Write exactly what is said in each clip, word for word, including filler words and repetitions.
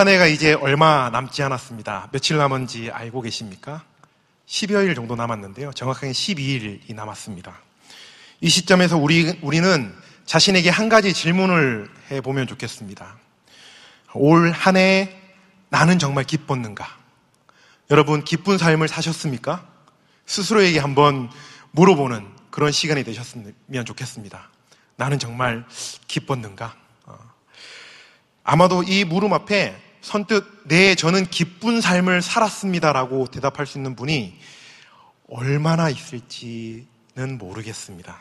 한 해가 이제 얼마 남지 않았습니다. 며칠 남은지 알고 계십니까? 십여일 정도 남았는데요. 정확하게 십이일이 남았습니다. 이 시점에서 우리, 우리는 자신에게 한 가지 질문을 해보면 좋겠습니다. 올 한 해 나는 정말 기뻤는가? 여러분, 기쁜 삶을 사셨습니까? 스스로에게 한번 물어보는 그런 시간이 되셨으면 좋겠습니다. 나는 정말 기뻤는가? 아마도 이 물음 앞에 선뜻 네, 저는 기쁜 삶을 살았습니다라고 대답할 수 있는 분이 얼마나 있을지는 모르겠습니다.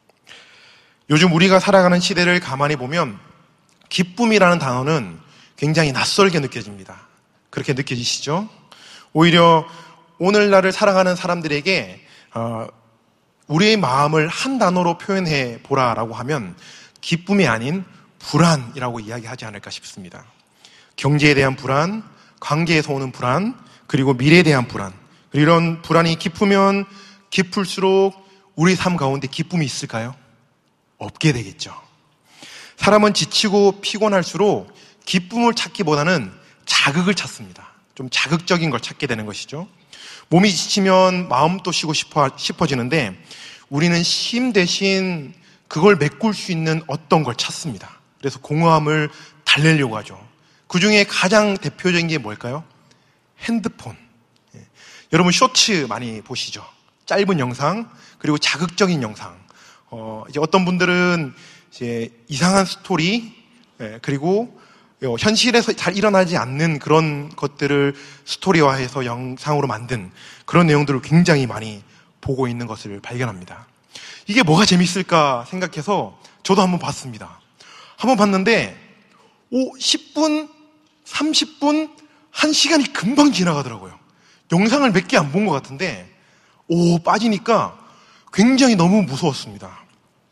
요즘 우리가 살아가는 시대를 가만히 보면 기쁨이라는 단어는 굉장히 낯설게 느껴집니다. 그렇게 느껴지시죠? 오히려 오늘날을 살아가는 사람들에게 어, 우리의 마음을 한 단어로 표현해 보라라고 하면 기쁨이 아닌 불안이라고 이야기하지 않을까 싶습니다. 경제에 대한 불안, 관계에서 오는 불안, 그리고 미래에 대한 불안. 이런 불안이 깊으면 깊을수록 우리 삶 가운데 기쁨이 있을까요? 없게 되겠죠. 사람은 지치고 피곤할수록 기쁨을 찾기보다는 자극을 찾습니다. 좀 자극적인 걸 찾게 되는 것이죠. 몸이 지치면 마음도 쉬고 싶어, 싶어지는데 우리는 쉼 대신 그걸 메꿀 수 있는 어떤 걸 찾습니다. 그래서 공허함을 달래려고 하죠. 그 중에 가장 대표적인 게 뭘까요? 핸드폰. 예. 여러분 쇼츠 많이 보시죠? 짧은 영상, 그리고 자극적인 영상. 어, 이제 어떤 분들은 이제 이상한 스토리, 예, 그리고 현실에서 잘 일어나지 않는 그런 것들을 스토리화해서 영상으로 만든 그런 내용들을 굉장히 많이 보고 있는 것을 발견합니다. 이게 뭐가 재밌을까 생각해서 저도 한번 봤습니다. 한번 봤는데 오, 십 분, 삼십 분, 한 시간이 금방 지나가더라고요. 영상을 몇 개 안 본 것 같은데 오, 빠지니까 굉장히 너무 무서웠습니다.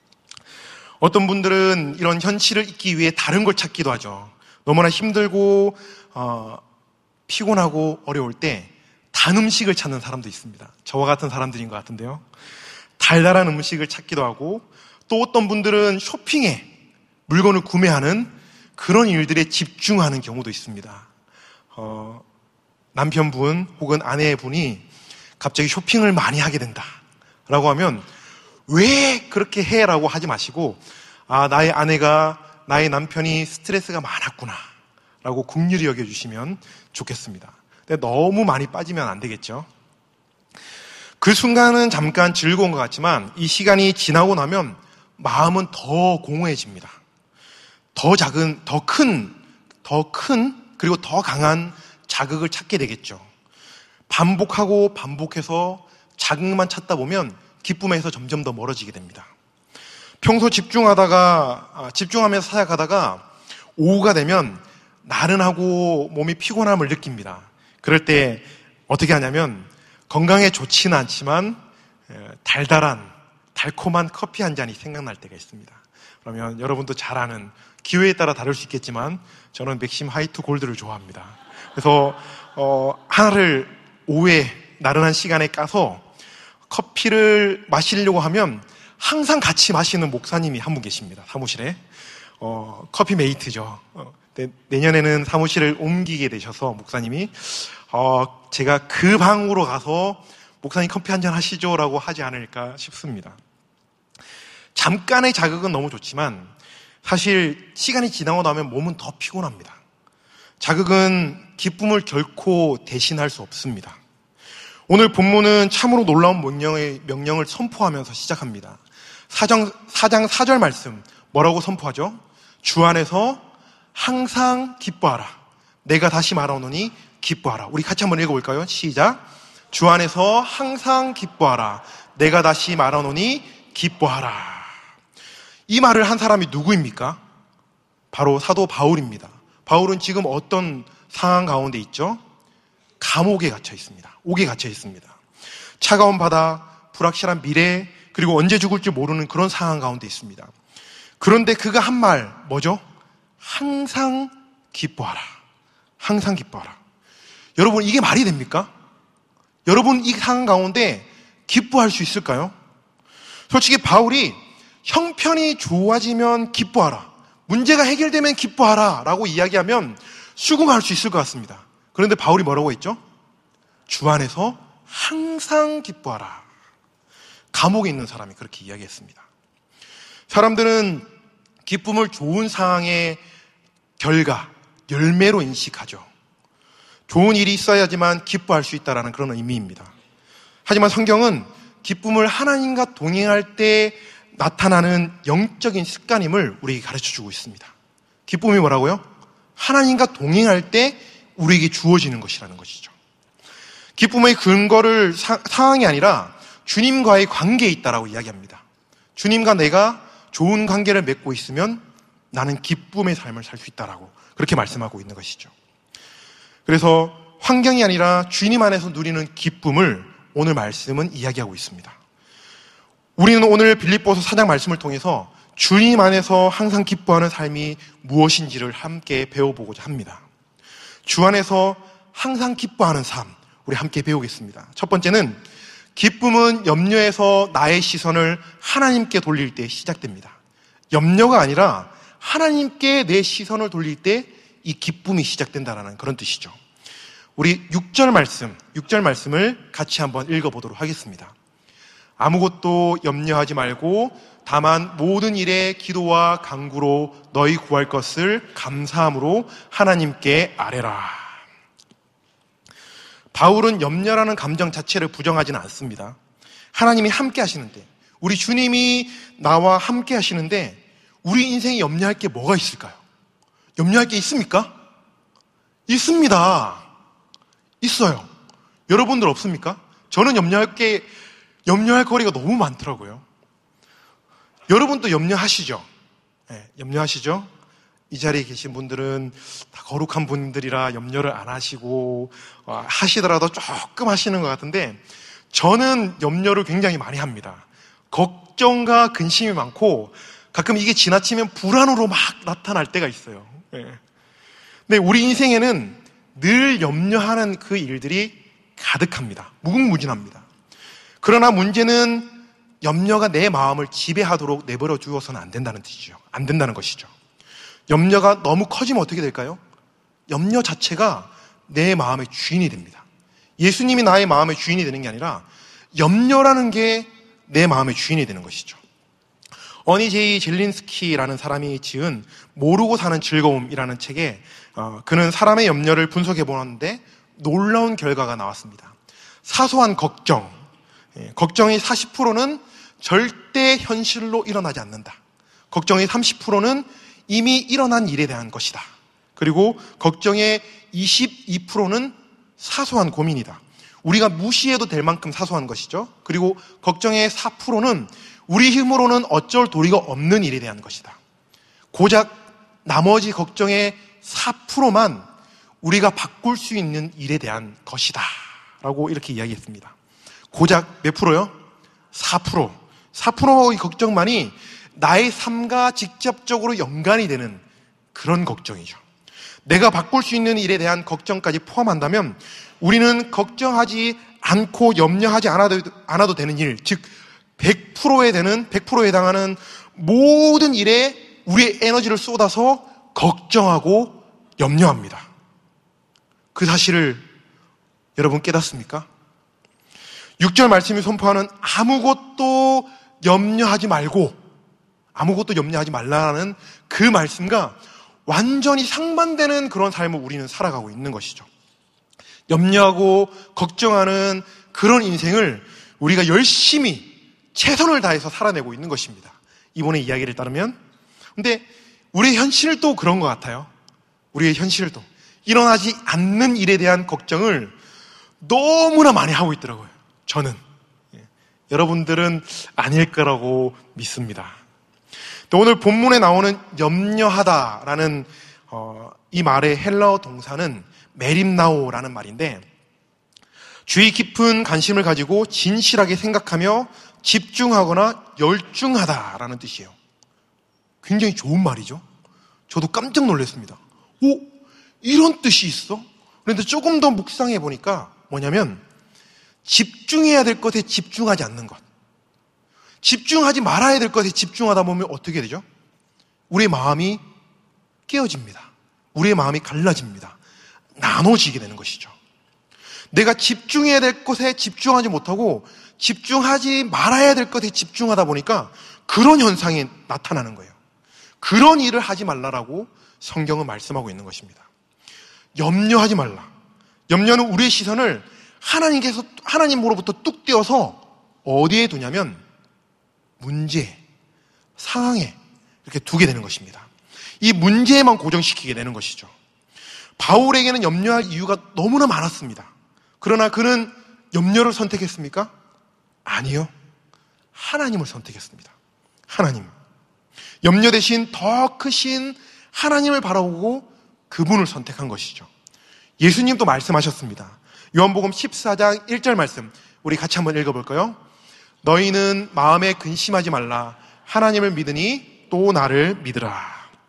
어떤 분들은 이런 현실을 잊기 위해 다른 걸 찾기도 하죠. 너무나 힘들고 어, 피곤하고 어려울 때 단 음식을 찾는 사람도 있습니다. 저와 같은 사람들인 것 같은데요. 달달한 음식을 찾기도 하고 또 어떤 분들은 쇼핑에 물건을 구매하는 그런 일들에 집중하는 경우도 있습니다. 어, 남편분 혹은 아내분이 갑자기 쇼핑을 많이 하게 된다 라고 하면 왜 그렇게 해? 라고 하지 마시고 아, 나의 아내가 나의 남편이 스트레스가 많았구나 라고 긍휼히 여겨주시면 좋겠습니다. 근데 너무 많이 빠지면 안 되겠죠. 그 순간은 잠깐 즐거운 것 같지만 이 시간이 지나고 나면 마음은 더 공허해집니다. 더 작은, 더 큰, 더 큰, 그리고 더 강한 자극을 찾게 되겠죠. 반복하고 반복해서 자극만 찾다 보면 기쁨에서 점점 더 멀어지게 됩니다. 평소 집중하다가, 집중하면서 살아가다가 오후가 되면 나른하고 몸이 피곤함을 느낍니다. 그럴 때 어떻게 하냐면 건강에 좋지는 않지만 달달한, 달콤한 커피 한 잔이 생각날 때가 있습니다. 그러면 여러분도 잘 아는 기회에 따라 다를 수 있겠지만 저는 맥심 화이트 골드를 좋아합니다. 그래서 어, 하나를 오후에 나른한 시간에 까서 커피를 마시려고 하면 항상 같이 마시는 목사님이 한 분 계십니다. 사무실에. 어, 커피 메이트죠. 어, 내년에는 사무실을 옮기게 되셔서 목사님이 어, 제가 그 방으로 가서 목사님 커피 한잔 하시죠 라고 하지 않을까 싶습니다. 잠깐의 자극은 너무 좋지만 사실 시간이 지나고 나면 몸은 더 피곤합니다. 자극은 기쁨을 결코 대신할 수 없습니다. 오늘 본문은 참으로 놀라운 명령의, 명령을 선포하면서 시작합니다. 사장, 사장 사 절 말씀 뭐라고 선포하죠? 주 안에서 항상 기뻐하라. 내가 다시 말하노니 기뻐하라. 우리 같이 한번 읽어볼까요? 시작. 주 안에서 항상 기뻐하라. 내가 다시 말하노니 기뻐하라. 이 말을 한 사람이 누구입니까? 바로 사도 바울입니다. 바울은 지금 어떤 상황 가운데 있죠? 감옥에 갇혀 있습니다. 옥에 갇혀 있습니다. 차가운 바다, 불확실한 미래, 그리고 언제 죽을지 모르는 그런 상황 가운데 있습니다. 그런데 그가 한 말 뭐죠? 항상 기뻐하라. 항상 기뻐하라. 여러분, 이게 말이 됩니까? 여러분, 이 상황 가운데 기뻐할 수 있을까요? 솔직히 바울이 형편이 좋아지면 기뻐하라, 문제가 해결되면 기뻐하라 라고 이야기하면 수긍할 수 있을 것 같습니다. 그런데 바울이 뭐라고 했죠? 주 안에서 항상 기뻐하라. 감옥에 있는 사람이 그렇게 이야기했습니다. 사람들은 기쁨을 좋은 상황의 결과, 열매로 인식하죠. 좋은 일이 있어야지만 기뻐할 수 있다는 그런 의미입니다. 하지만 성경은 기쁨을 하나님과 동행할 때 나타나는 영적인 습관임을 우리에게 가르쳐주고 있습니다. 기쁨이 뭐라고요? 하나님과 동행할 때 우리에게 주어지는 것이라는 것이죠. 기쁨의 근거를 사, 상황이 아니라 주님과의 관계에 있다라고 이야기합니다. 주님과 내가 좋은 관계를 맺고 있으면 나는 기쁨의 삶을 살 수 있다라고 그렇게 말씀하고 있는 것이죠. 그래서 환경이 아니라 주님 안에서 누리는 기쁨을 오늘 말씀은 이야기하고 있습니다. 우리는 오늘 빌립보서 사 장 말씀을 통해서 주님 안에서 항상 기뻐하는 삶이 무엇인지를 함께 배워보고자 합니다. 주 안에서 항상 기뻐하는 삶, 우리 함께 배우겠습니다. 첫 번째는 기쁨은 염려에서 나의 시선을 하나님께 돌릴 때 시작됩니다. 염려가 아니라 하나님께 내 시선을 돌릴 때 이 기쁨이 시작된다는 그런 뜻이죠. 우리 육 절 말씀, 육 절 말씀을 같이 한번 읽어보도록 하겠습니다. 아무것도 염려하지 말고 다만 모든 일에 기도와 간구로 너희 구할 것을 감사함으로 하나님께 아뢰라. 바울은 염려라는 감정 자체를 부정하지는 않습니다. 하나님이 함께 하시는데, 우리 주님이 나와 함께 하시는데 우리 인생에 염려할 게 뭐가 있을까요? 염려할 게 있습니까? 있습니다. 있어요. 여러분들 없습니까? 저는 염려할 게, 염려할 거리가 너무 많더라고요. 여러분도 염려하시죠? 네, 염려하시죠? 이 자리에 계신 분들은 다 거룩한 분들이라 염려를 안 하시고 어, 하시더라도 조금 하시는 것 같은데 저는 염려를 굉장히 많이 합니다. 걱정과 근심이 많고 가끔 이게 지나치면 불안으로 막 나타날 때가 있어요. 네. 근데 우리 인생에는 늘 염려하는 그 일들이 가득합니다. 무궁무진합니다. 그러나 문제는 염려가 내 마음을 지배하도록 내버려 두어서는 안 된다는 뜻이죠. 안 된다는 것이죠. 염려가 너무 커지면 어떻게 될까요? 염려 자체가 내 마음의 주인이 됩니다. 예수님이 나의 마음의 주인이 되는 게 아니라 염려라는 게 내 마음의 주인이 되는 것이죠. 어니 제이 젤린스키라는 사람이 지은 모르고 사는 즐거움이라는 책에 어, 그는 사람의 염려를 분석해 보았는데 놀라운 결과가 나왔습니다. 사소한 걱정, 예, 걱정의 사십 퍼센트는 절대 현실로 일어나지 않는다. 걱정의 삼십 퍼센트는 이미 일어난 일에 대한 것이다. 그리고 걱정의 이십이 퍼센트는 사소한 고민이다. 우리가 무시해도 될 만큼 사소한 것이죠. 그리고 걱정의 사 퍼센트는 우리 힘으로는 어쩔 도리가 없는 일에 대한 것이다. 고작 나머지 걱정의 사 퍼센트만 우리가 바꿀 수 있는 일에 대한 것이다 라고 이렇게 이야기했습니다. 고작 몇 프로요? 사 퍼센트. 사 퍼센트의 걱정만이 나의 삶과 직접적으로 연관이 되는 그런 걱정이죠. 내가 바꿀 수 있는 일에 대한 걱정까지 포함한다면 우리는 걱정하지 않고 염려하지 않아도, 않아도 되는 일, 즉 백 퍼센트에 되는, 백 퍼센트에 해당하는 모든 일에 우리의 에너지를 쏟아서 걱정하고 염려합니다. 그 사실을 여러분 깨닫습니까? 육 절 말씀이 선포하는 아무것도 염려하지 말고 아무것도 염려하지 말라는 그 말씀과 완전히 상반되는 그런 삶을 우리는 살아가고 있는 것이죠. 염려하고 걱정하는 그런 인생을 우리가 열심히 최선을 다해서 살아내고 있는 것입니다. 이번의 이야기를 따르면. 근데 우리의 현실도 그런 것 같아요. 우리의 현실도 일어나지 않는 일에 대한 걱정을 너무나 많이 하고 있더라고요. 저는. 예. 여러분들은 아닐 거라고 믿습니다. 또 오늘 본문에 나오는 염려하다라는 어, 이 말의 헬라어 동사는 메림나오라는 말인데 주의 깊은 관심을 가지고 진실하게 생각하며 집중하거나 열중하다라는 뜻이에요. 굉장히 좋은 말이죠. 저도 깜짝 놀랐습니다. 오, 이런 뜻이 있어? 그런데 조금 더 묵상해 보니까 뭐냐면 집중해야 될 것에 집중하지 않는 것, 집중하지 말아야 될 것에 집중하다 보면 어떻게 되죠? 우리의 마음이 깨어집니다. 우리의 마음이 갈라집니다. 나눠지게 되는 것이죠. 내가 집중해야 될 것에 집중하지 못하고 집중하지 말아야 될 것에 집중하다 보니까 그런 현상이 나타나는 거예요. 그런 일을 하지 말라라고 성경은 말씀하고 있는 것입니다. 염려하지 말라. 염려는 우리의 시선을 하나님께서, 하나님으로부터 뚝 떼어서 어디에 두냐면 문제, 상황에 이렇게 두게 되는 것입니다. 이 문제에만 고정시키게 되는 것이죠. 바울에게는 염려할 이유가 너무나 많았습니다. 그러나 그는 염려를 선택했습니까? 아니요. 하나님을 선택했습니다. 하나님. 염려 대신 더 크신 하나님을 바라보고 그분을 선택한 것이죠. 예수님도 말씀하셨습니다. 요한복음 십사 장 일 절 말씀, 우리 같이 한번 읽어볼까요? 너희는 마음에 근심하지 말라. 하나님을 믿으니 또 나를 믿으라.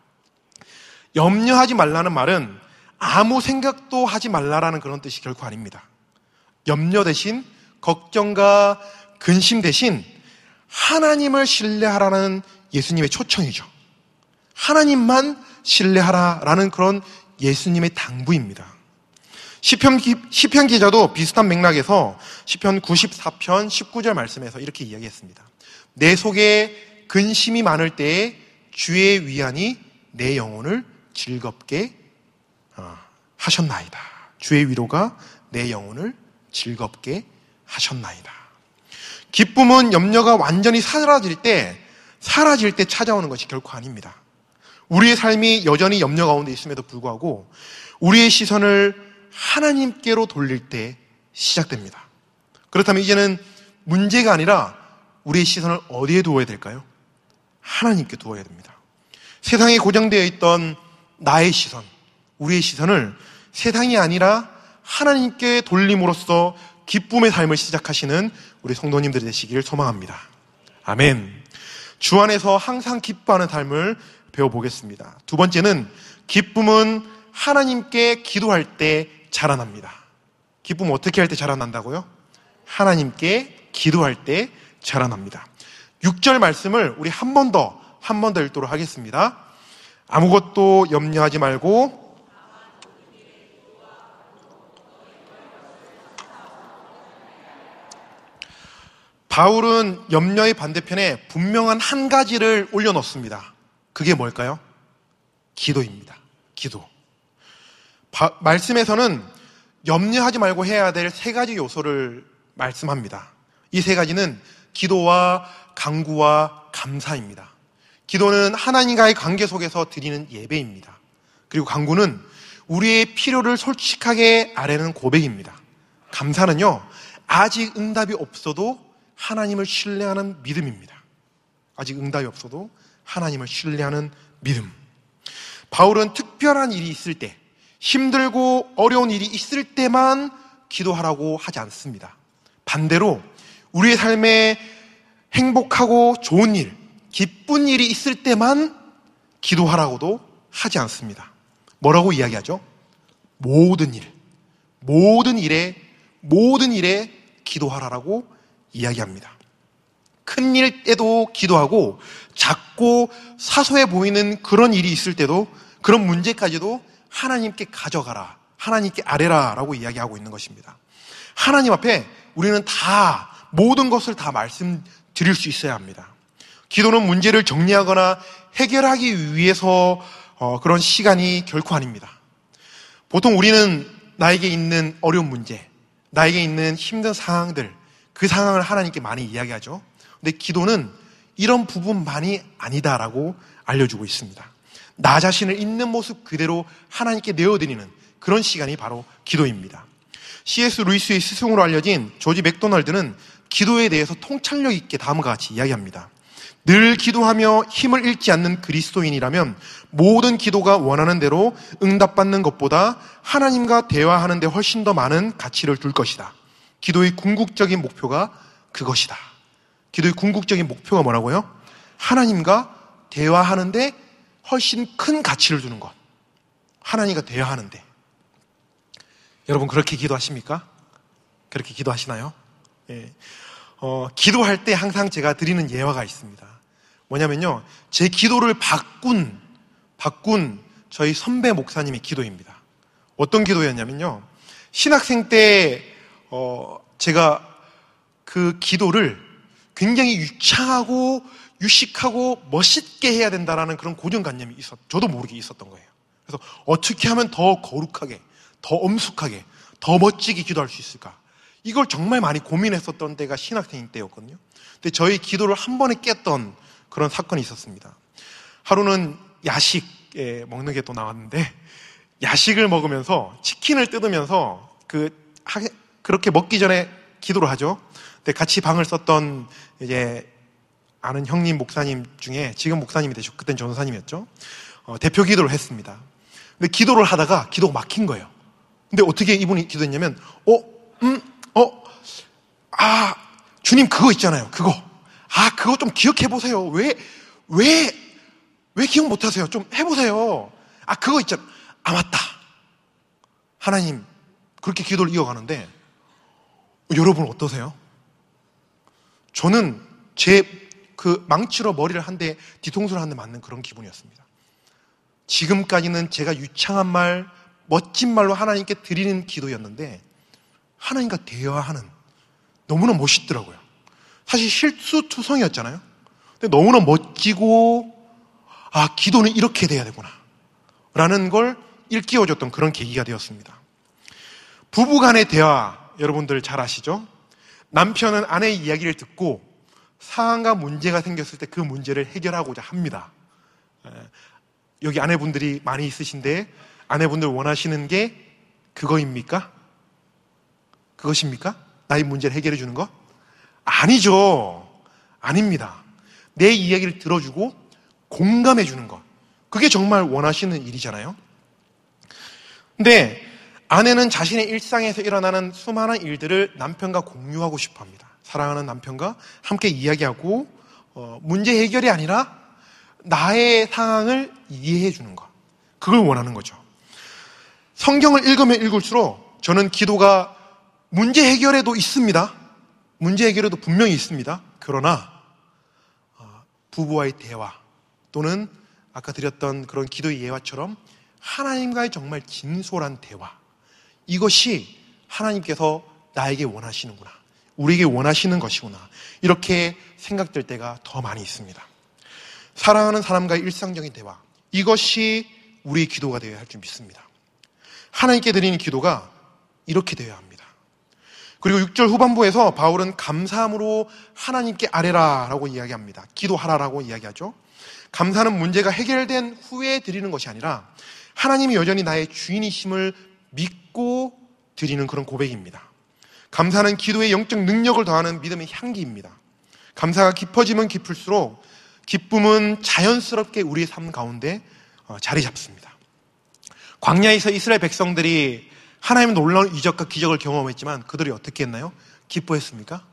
염려하지 말라는 말은 아무 생각도 하지 말라라는 그런 뜻이 결코 아닙니다. 염려 대신, 걱정과 근심 대신 하나님을 신뢰하라는 예수님의 초청이죠. 하나님만 신뢰하라라는 그런 예수님의 당부입니다. 시편, 시편 기자도 비슷한 맥락에서 시편 구십사 편 십구 절 말씀에서 이렇게 이야기했습니다. 내 속에 근심이 많을 때에 주의 위안이 내 영혼을 즐겁게 하셨나이다. 주의 위로가 내 영혼을 즐겁게 하셨나이다. 기쁨은 염려가 완전히 사라질 때, 사라질 때 찾아오는 것이 결코 아닙니다. 우리의 삶이 여전히 염려 가운데 있음에도 불구하고 우리의 시선을 하나님께로 돌릴 때 시작됩니다. 그렇다면 이제는 문제가 아니라 우리의 시선을 어디에 두어야 될까요? 하나님께 두어야 됩니다. 세상에 고정되어 있던 나의 시선, 우리의 시선을 세상이 아니라 하나님께 돌림으로써 기쁨의 삶을 시작하시는 우리 성도님들이 되시기를 소망합니다. 아멘. 주 안에서 항상 기뻐하는 삶을 배워보겠습니다. 두 번째는 기쁨은 하나님께 기도할 때 자라납니다. 기쁨은 어떻게 할 때 자라난다고요? 하나님께 기도할 때 자라납니다. 육 절 말씀을 우리 한 번 더, 한 번 더 읽도록 하겠습니다. 아무것도 염려하지 말고 바울은 염려의 반대편에 분명한 한 가지를 올려놓습니다. 그게 뭘까요? 기도입니다. 기도. 바, 말씀에서는 염려하지 말고 해야 될 세 가지 요소를 말씀합니다. 이 세 가지는 기도와 간구와 감사입니다. 기도는 하나님과의 관계 속에서 드리는 예배입니다. 그리고 간구는 우리의 필요를 솔직하게 아뢰는 고백입니다. 감사는요, 아직 응답이 없어도 하나님을 신뢰하는 믿음입니다. 아직 응답이 없어도 하나님을 신뢰하는 믿음. 바울은 특별한 일이 있을 때, 힘들고 어려운 일이 있을 때만 기도하라고 하지 않습니다. 반대로 우리의 삶에 행복하고 좋은 일, 기쁜 일이 있을 때만 기도하라고도 하지 않습니다. 뭐라고 이야기하죠? 모든 일, 모든 일에, 모든 일에 기도하라고 이야기합니다. 큰 일 때도 기도하고 작고 사소해 보이는 그런 일이 있을 때도, 그런 문제까지도 하나님께 가져가라, 하나님께 아뢰라 라고 이야기하고 있는 것입니다. 하나님 앞에 우리는 다, 모든 것을 다 말씀드릴 수 있어야 합니다. 기도는 문제를 정리하거나 해결하기 위해서 어, 그런 시간이 결코 아닙니다. 보통 우리는 나에게 있는 어려운 문제, 나에게 있는 힘든 상황들, 그 상황을 하나님께 많이 이야기하죠. 근데 기도는 이런 부분만이 아니다라고 알려주고 있습니다. 나 자신을 있는 모습 그대로 하나님께 내어드리는 그런 시간이 바로 기도입니다. 씨 에스 루이스의 스승으로 알려진 조지 맥도널드는 기도에 대해서 통찰력 있게 다음과 같이 이야기합니다. 늘 기도하며 힘을 잃지 않는 그리스도인이라면 모든 기도가 원하는 대로 응답받는 것보다 하나님과 대화하는 데 훨씬 더 많은 가치를 둘 것이다. 기도의 궁극적인 목표가 그것이다. 기도의 궁극적인 목표가 뭐라고요? 하나님과 대화하는데 훨씬 큰 가치를 두는 것. 하나님과 대화하는데. 여러분 그렇게 기도하십니까? 그렇게 기도하시나요? 예. 어, 기도할 때 항상 제가 드리는 예화가 있습니다. 뭐냐면요, 제 기도를 바꾼, 바꾼 저희 선배 목사님의 기도입니다. 어떤 기도였냐면요. 신학생 때 어, 제가 그 기도를 굉장히 유창하고 유식하고 멋있게 해야 된다라는 그런 고정관념이 있었, 저도 모르게 있었던 거예요. 그래서 어떻게 하면 더 거룩하게, 더 엄숙하게, 더 멋지게 기도할 수 있을까? 이걸 정말 많이 고민했었던 때가 신학생인 때였거든요. 근데 저희 기도를 한 번에 깼던 그런 사건이 있었습니다. 하루는 야식에 먹는 게 또 나왔는데, 야식을 먹으면서 치킨을 뜯으면서 그 그렇게 먹기 전에 기도를 하죠. 근데 같이 방을 썼던 이제 아는 형님 목사님 중에 지금 목사님이 되셨고 그땐 전도사님이었죠. 어, 대표 기도를 했습니다. 근데 기도를 하다가 기도가 막힌 거예요. 근데 어떻게 이분이 기도했냐면, 어, 음, 어, 아, 주님 그거 있잖아요. 그거. 아, 그거 좀 기억해 보세요. 왜, 왜, 왜 기억 못 하세요? 좀 해보세요. 아, 그거 있잖아. 아, 맞다. 하나님, 그렇게 기도를 이어가는데, 여러분 어떠세요? 저는 제 그 망치로 머리를 한 대, 뒤통수를 한 대 맞는 그런 기분이었습니다. 지금까지는 제가 유창한 말, 멋진 말로 하나님께 드리는 기도였는데, 하나님과 대화하는, 너무나 멋있더라고요. 사실 실수투성이었잖아요. 근데 너무나 멋지고, 아, 기도는 이렇게 돼야 되구나 라는 걸 일깨워줬던 그런 계기가 되었습니다. 부부간의 대화, 여러분들 잘 아시죠? 남편은 아내의 이야기를 듣고 상황과 문제가 생겼을 때 그 문제를 해결하고자 합니다. 여기 아내분들이 많이 있으신데 아내분들 원하시는 게 그거입니까? 그것입니까? 나의 문제를 해결해 주는 거? 아니죠. 아닙니다. 내 이야기를 들어주고 공감해 주는 것. 그게 정말 원하시는 일이잖아요. 근데 아내는 자신의 일상에서 일어나는 수많은 일들을 남편과 공유하고 싶어 합니다. 사랑하는 남편과 함께 이야기하고 어, 문제 해결이 아니라 나의 상황을 이해해 주는 것. 그걸 원하는 거죠. 성경을 읽으면 읽을수록 저는 기도가 문제 해결에도 있습니다. 문제 해결에도 분명히 있습니다. 그러나 어, 부부와의 대화 또는 아까 드렸던 그런 기도의 예화처럼 하나님과의 정말 진솔한 대화, 이것이 하나님께서 나에게 원하시는구나, 우리에게 원하시는 것이구나, 이렇게 생각될 때가 더 많이 있습니다. 사랑하는 사람과의 일상적인 대화, 이것이 우리의 기도가 되어야 할 줄 믿습니다. 하나님께 드리는 기도가 이렇게 되어야 합니다. 그리고 육 절 후반부에서 바울은 감사함으로 하나님께 아뢰라 라고 이야기합니다. 기도하라라고 이야기하죠. 감사는 문제가 해결된 후에 드리는 것이 아니라 하나님이 여전히 나의 주인이심을 믿고 드리는 그런 고백입니다. 감사는 기도의 영적 능력을 더하는 믿음의 향기입니다. 감사가 깊어지면 깊을수록 기쁨은 자연스럽게 우리의 삶 가운데 자리 잡습니다. 광야에서 이스라엘 백성들이 하나님의 놀라운 이적과 기적을 경험했지만 그들이 어떻게 했나요? 기뻐했습니까?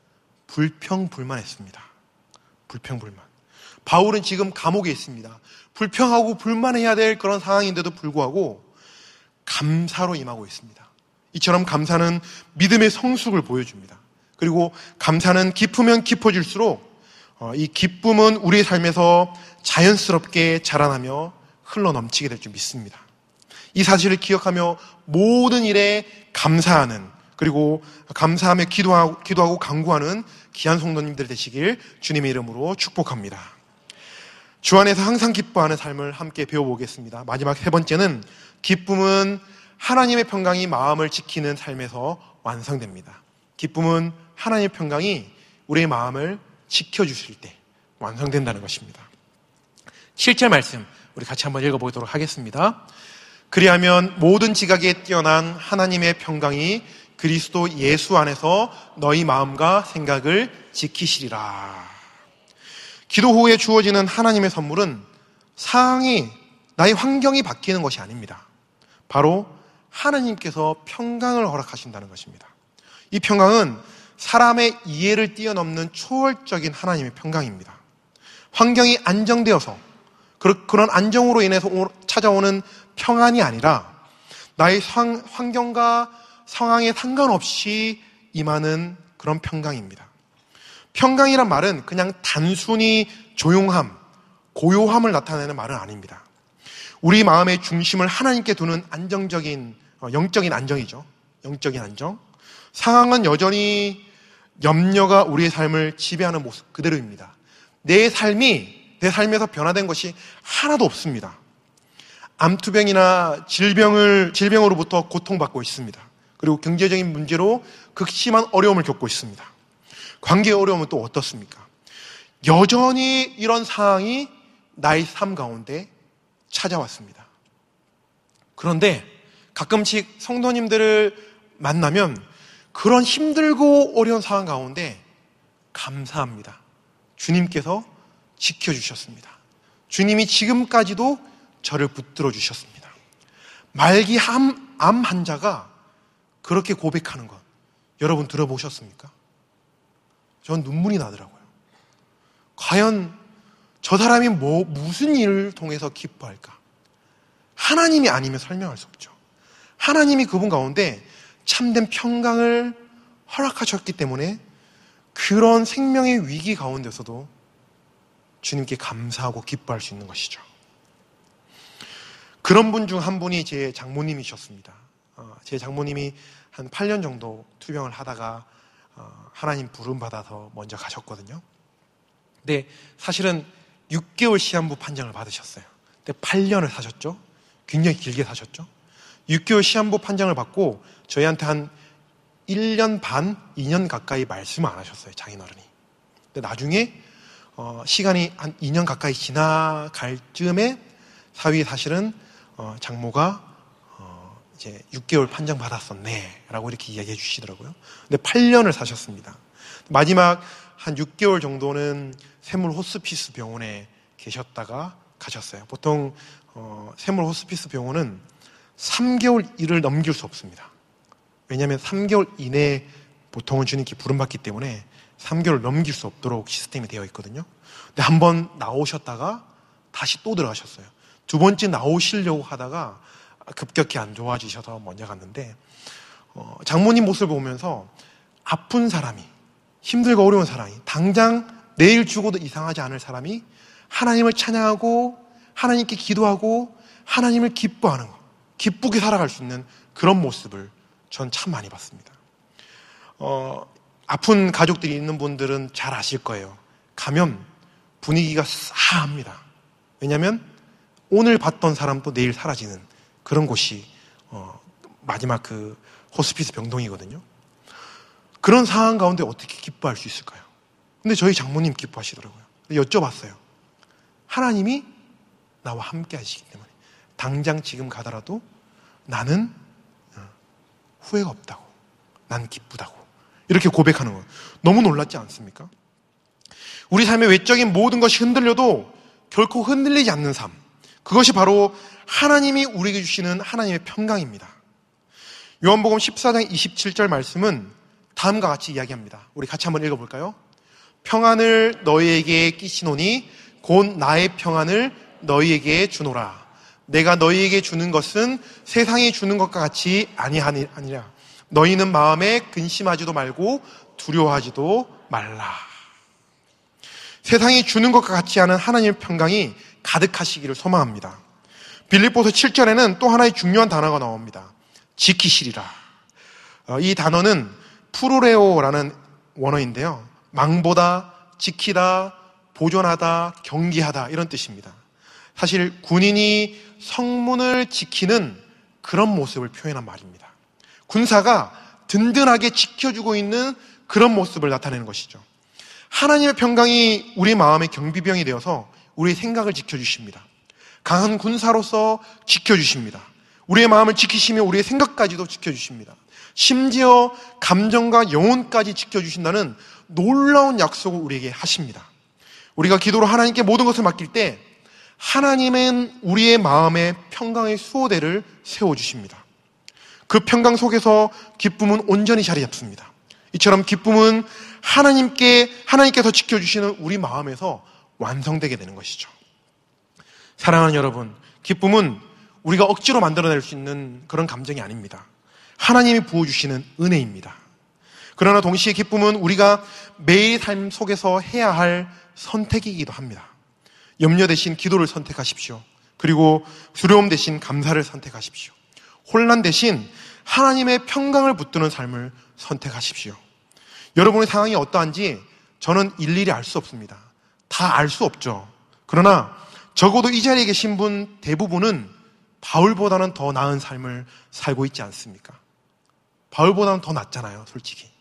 불평불만했습니다. 불평불만. 바울은 지금 감옥에 있습니다. 불평하고 불만해야 될 그런 상황인데도 불구하고 감사로 임하고 있습니다. 이처럼 감사는 믿음의 성숙을 보여줍니다. 그리고 감사는 깊으면 깊어질수록 이 기쁨은 우리의 삶에서 자연스럽게 자라나며 흘러넘치게 될 줄 믿습니다. 이 사실을 기억하며 모든 일에 감사하는, 그리고 감사하며 기도하고, 기도하고 간구하는 귀한 성도님들 되시길 주님의 이름으로 축복합니다. 주 안에서 항상 기뻐하는 삶을 함께 배워보겠습니다. 마지막 세 번째는 기쁨은 하나님의 평강이 마음을 지키는 삶에서 완성됩니다. 기쁨은 하나님의 평강이 우리의 마음을 지켜주실 때 완성된다는 것입니다. 칠 절 말씀 우리 같이 한번 읽어보도록 하겠습니다. 그리하면 모든 지각에 뛰어난 하나님의 평강이 그리스도 예수 안에서 너희 마음과 생각을 지키시리라. 기도 후에 주어지는 하나님의 선물은 상황이, 나의 환경이 바뀌는 것이 아닙니다. 바로 하나님께서 평강을 허락하신다는 것입니다. 이 평강은 사람의 이해를 뛰어넘는 초월적인 하나님의 평강입니다. 환경이 안정되어서 그런 안정으로 인해서 찾아오는 평안이 아니라 나의 환경과 상황에 상관없이 임하는 그런 평강입니다. 평강이란 말은 그냥 단순히 조용함, 고요함을 나타내는 말은 아닙니다. 우리 마음의 중심을 하나님께 두는 안정적인, 영적인 안정이죠. 영적인 안정. 상황은 여전히 염려가 우리의 삶을 지배하는 모습 그대로입니다. 내 삶이, 내 삶에서 변화된 것이 하나도 없습니다. 암투병이나 질병을, 질병으로부터 고통받고 있습니다. 그리고 경제적인 문제로 극심한 어려움을 겪고 있습니다. 관계의 어려움은 또 어떻습니까? 여전히 이런 상황이 나의 삶 가운데 찾아왔습니다. 그런데 가끔씩 성도님들을 만나면 그런 힘들고 어려운 상황 가운데 감사합니다. 주님께서 지켜주셨습니다. 주님이 지금까지도 저를 붙들어 주셨습니다. 말기 암, 암 환자가 그렇게 고백하는 것 여러분 들어보셨습니까? 전 눈물이 나더라고요. 과연 저 사람이 뭐, 무슨 일을 통해서 기뻐할까? 하나님이 아니면 설명할 수 없죠. 하나님이 그분 가운데 참된 평강을 허락하셨기 때문에 그런 생명의 위기 가운데서도 주님께 감사하고 기뻐할 수 있는 것이죠. 그런 분 중 한 분이 제 장모님이셨습니다. 어, 제 장모님이 한 팔 년 정도 투병을 하다가 어, 하나님 부름 받아서 먼저 가셨거든요. 근데 사실은 육 개월 시한부 판정을 받으셨어요. 근데 팔 년을 사셨죠. 굉장히 길게 사셨죠. 육 개월 시한부 판정을 받고 저희한테 한 일 년 반, 이 년 가까이 말씀을 안 하셨어요. 장인어른이. 근데 나중에 어, 시간이 한 이 년 가까이 지나갈 즈음에 사위 사실은 어, 장모가 어, 이제 육 개월 판정 받았었네 라고 이렇게 이야기해 주시더라고요. 근데 팔 년을 사셨습니다. 마지막 한 육 개월 정도는 샘물 호스피스 병원에 계셨다가 가셨어요. 보통 어, 샘물 호스피스 병원은 삼 개월 일을 넘길 수 없습니다. 왜냐하면 삼 개월 이내에 보통은 주님께 부름받기 때문에 삼 개월 넘길 수 없도록 시스템이 되어 있거든요. 근데 한번 나오셨다가 다시 또 들어가셨어요. 두 번째 나오시려고 하다가 급격히 안 좋아지셔서 먼저 갔는데 어, 장모님 모습을 보면서 아픈 사람이, 힘들고 어려운 사람이, 당장 내일 죽어도 이상하지 않을 사람이 하나님을 찬양하고 하나님께 기도하고 하나님을 기뻐하는 것, 기쁘게 살아갈 수 있는 그런 모습을 전 참 많이 봤습니다. 어, 아픈 가족들이 있는 분들은 잘 아실 거예요. 가면 분위기가 싸합니다. 왜냐하면 오늘 봤던 사람도 내일 사라지는 그런 곳이 어, 마지막 그 호스피스 병동이거든요. 그런 상황 가운데 어떻게 기뻐할 수 있을까요? 근데 저희 장모님 기뻐하시더라고요. 여쭤봤어요. 하나님이 나와 함께 하시기 때문에 당장 지금 가더라도 나는 후회가 없다고, 난 기쁘다고 이렇게 고백하는 거 너무 놀랍지 않습니까? 우리 삶의 외적인 모든 것이 흔들려도 결코 흔들리지 않는 삶, 그것이 바로 하나님이 우리에게 주시는 하나님의 평강입니다. 요한복음 십사 장 이십칠 절 말씀은 다음과 같이 이야기합니다. 우리 같이 한번 읽어볼까요? 평안을 너희에게 끼치노니 곧 나의 평안을 너희에게 주노라. 내가 너희에게 주는 것은 세상이 주는 것과 같이 아니하니라. 너희는 마음에 근심하지도 말고 두려워하지도 말라. 세상이 주는 것과 같지 않은 하나님의 평강이 가득하시기를 소망합니다. 빌립보서 칠 절에는 또 하나의 중요한 단어가 나옵니다. 지키시리라. 이 단어는 프로레오라는 원어인데요. 망보다, 지키다, 보존하다, 경계하다 이런 뜻입니다. 사실 군인이 성문을 지키는 그런 모습을 표현한 말입니다. 군사가 든든하게 지켜주고 있는 그런 모습을 나타내는 것이죠. 하나님의 평강이 우리 마음의 경비병이 되어서 우리의 생각을 지켜주십니다. 강한 군사로서 지켜주십니다. 우리의 마음을 지키시며 우리의 생각까지도 지켜주십니다. 심지어 감정과 영혼까지 지켜주신다는 놀라운 약속을 우리에게 하십니다. 우리가 기도로 하나님께 모든 것을 맡길 때 하나님은 우리의 마음에 평강의 수호대를 세워주십니다. 그 평강 속에서 기쁨은 온전히 자리 잡습니다. 이처럼 기쁨은 하나님께, 하나님께서 지켜주시는 우리 마음에서 완성되게 되는 것이죠. 사랑하는 여러분, 기쁨은 우리가 억지로 만들어낼 수 있는 그런 감정이 아닙니다. 하나님이 부어주시는 은혜입니다. 그러나 동시에 기쁨은 우리가 매일 삶 속에서 해야 할 선택이기도 합니다. 염려 대신 기도를 선택하십시오. 그리고 두려움 대신 감사를 선택하십시오. 혼란 대신 하나님의 평강을 붙드는 삶을 선택하십시오. 여러분의 상황이 어떠한지 저는 일일이 알 수 없습니다. 다 알 수 없죠. 그러나 적어도 이 자리에 계신 분 대부분은 바울보다는 더 나은 삶을 살고 있지 않습니까? 바울보다는 더 낫잖아요, 솔직히.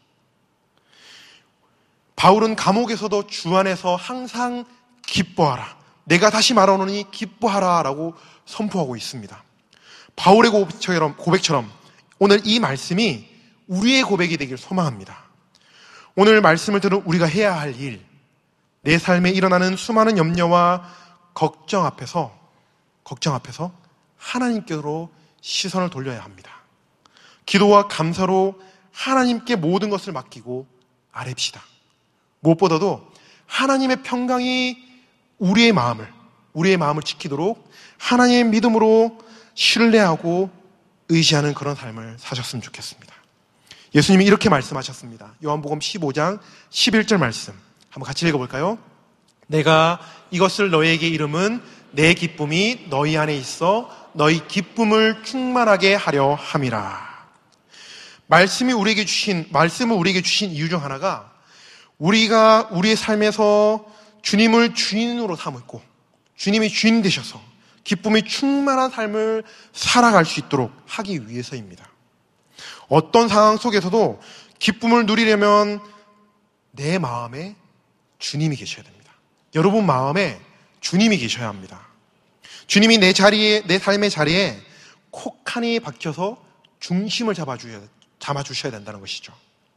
바울은 감옥에서도 주 안에서 항상 기뻐하라. 내가 다시 말하노니 기뻐하라 라고 선포하고 있습니다. 바울의 고백처럼, 고백처럼 오늘 이 말씀이 우리의 고백이 되길 소망합니다. 오늘 말씀을 들은 우리가 해야 할 일, 내 삶에 일어나는 수많은 염려와 걱정 앞에서, 걱정 앞에서 하나님께로 시선을 돌려야 합니다. 기도와 감사로 하나님께 모든 것을 맡기고 아뢰읍시다. 무엇보다도 하나님의 평강이 우리의 마음을, 우리의 마음을 지키도록 하나님의 믿음으로 신뢰하고 의지하는 그런 삶을 사셨으면 좋겠습니다. 예수님이 이렇게 말씀하셨습니다. 요한복음 십오 장 십일 절 말씀 한번 같이 읽어볼까요? 내가 이것을 너희에게 이름은 내 기쁨이 너희 안에 있어 너희 기쁨을 충만하게 하려 함이라. 말씀이 우리에게 주신, 말씀을 우리에게 주신 이유 중 하나가 우리가 우리의 삶에서 주님을 주인으로 삼고 주님이 주인 되셔서 기쁨이 충만한 삶을 살아갈 수 있도록 하기 위해서입니다. 어떤 상황 속에서도 기쁨을 누리려면 내 마음에 주님이 계셔야 됩니다. 여러분 마음에 주님이 계셔야 합니다. 주님이 내 자리에, 내 삶의 자리에 콕하니 박혀서 중심을 잡아주셔야, 잡아주셔야 된다는 것이죠.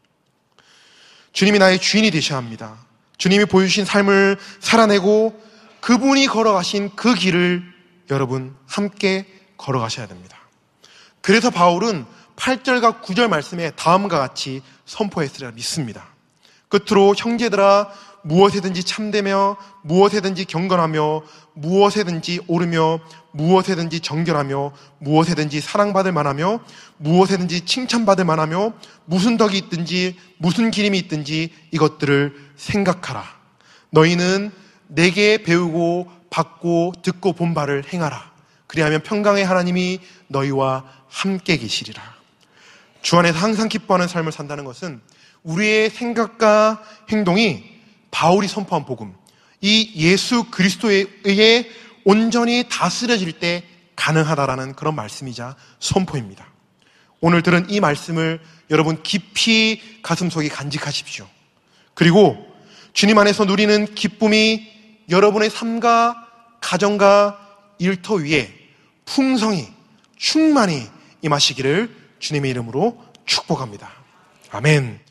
주님이 나의 주인이 되셔야 합니다. 주님이 보여주신 삶을 살아내고 그분이 걸어가신 그 길을 여러분 함께 걸어가셔야 됩니다. 그래서 바울은 팔 절과 구 절 말씀에 다음과 같이 선포했으리라 믿습니다. 끝으로 형제들아 무엇에든지 참되며 무엇에든지 경건하며 무엇에든지 옳으며 무엇에든지 정결하며 무엇에든지 사랑받을 만하며 무엇에든지 칭찬받을 만하며 무슨 덕이 있든지 무슨 기림이 있든지 이것들을 생각하라. 너희는 내게 배우고 받고 듣고 본 바를 행하라. 그리하면 평강의 하나님이 너희와 함께 계시리라. 주 안에서 항상 기뻐하는 삶을 산다는 것은 우리의 생각과 행동이 바울이 선포한 복음, 이 예수 그리스도에 의해 온전히 다스려질 때 가능하다라는 그런 말씀이자 선포입니다. 오늘 들은 이 말씀을 여러분 깊이 가슴속에 간직하십시오. 그리고 주님 안에서 누리는 기쁨이 여러분의 삶과 가정과 일터 위에 풍성히 충만히 임하시기를 주님의 이름으로 축복합니다. 아멘.